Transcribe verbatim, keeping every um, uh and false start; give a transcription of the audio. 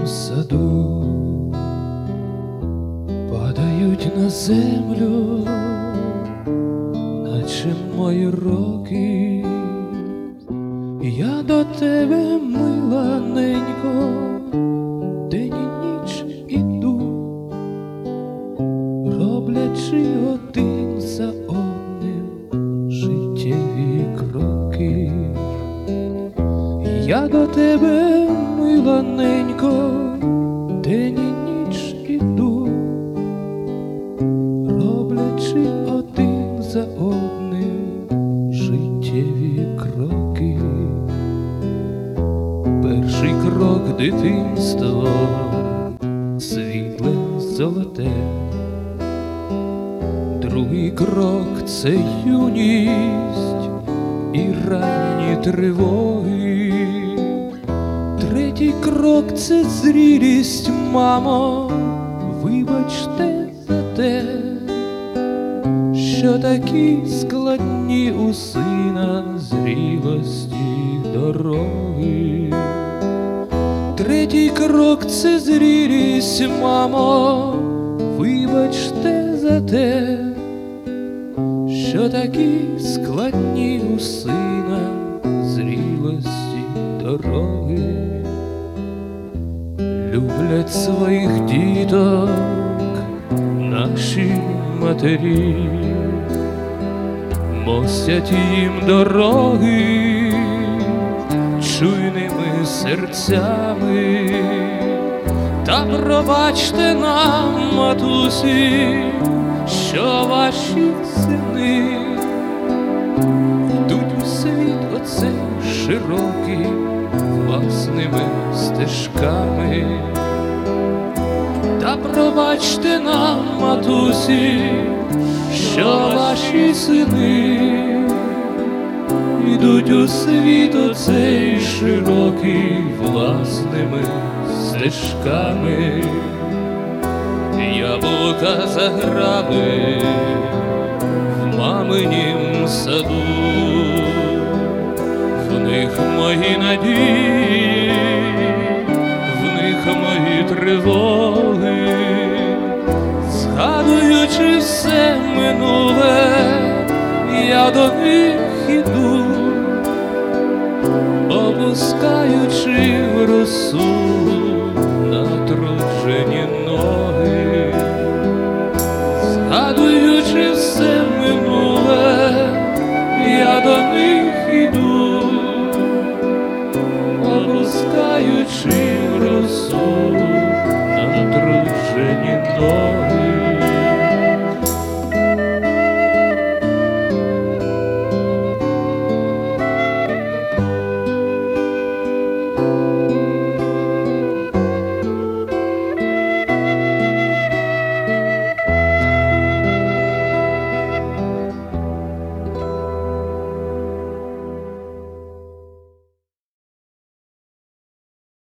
саду падають на землю, наче мої роки. Я до тебе, мила ненько, день і ніч іду, роблячи один за одним життєві кроки. Я до тебе, мила ненько, день і ніч іду, роблячи один за одним життєві кроки. Перший крок дитинства, світле золоте, другий крок – це юність і ранні тривоги, третій крок – це зрілість, мамо, вибачте за те, що такі складні у сина зрілості дороги. Третій крок – це зрілість, мамо, вибачте за те, що такі складні у сина зрілості дороги. Люблять своїх діток наші матері, мостять їм дороги чуйними серцями. Та пробачте нам, матусі, що ваші сини йдуть у світ оцей широкий власними стежками. Та пробачте нам, матусі, що ваші сини йдуть у світ оцей широкий власними стежками. Яблука заграли в маминім саду, в них мої надії, в них мої тривоги. Згадуючи все минуле, я до них іду, опускаючи в росу